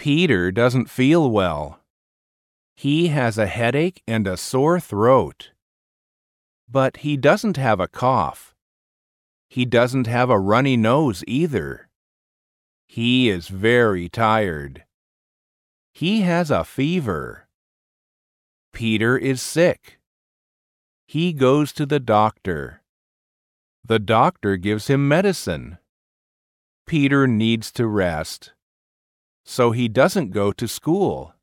Peter doesn't feel well. He has a headache and a sore throat. But he doesn't have a cough. He doesn't have a runny nose either. He is very tired. He has a fever. Peter is sick. He goes to the doctor. The doctor gives him medicine. Peter needs to rest. So he doesn't go to school.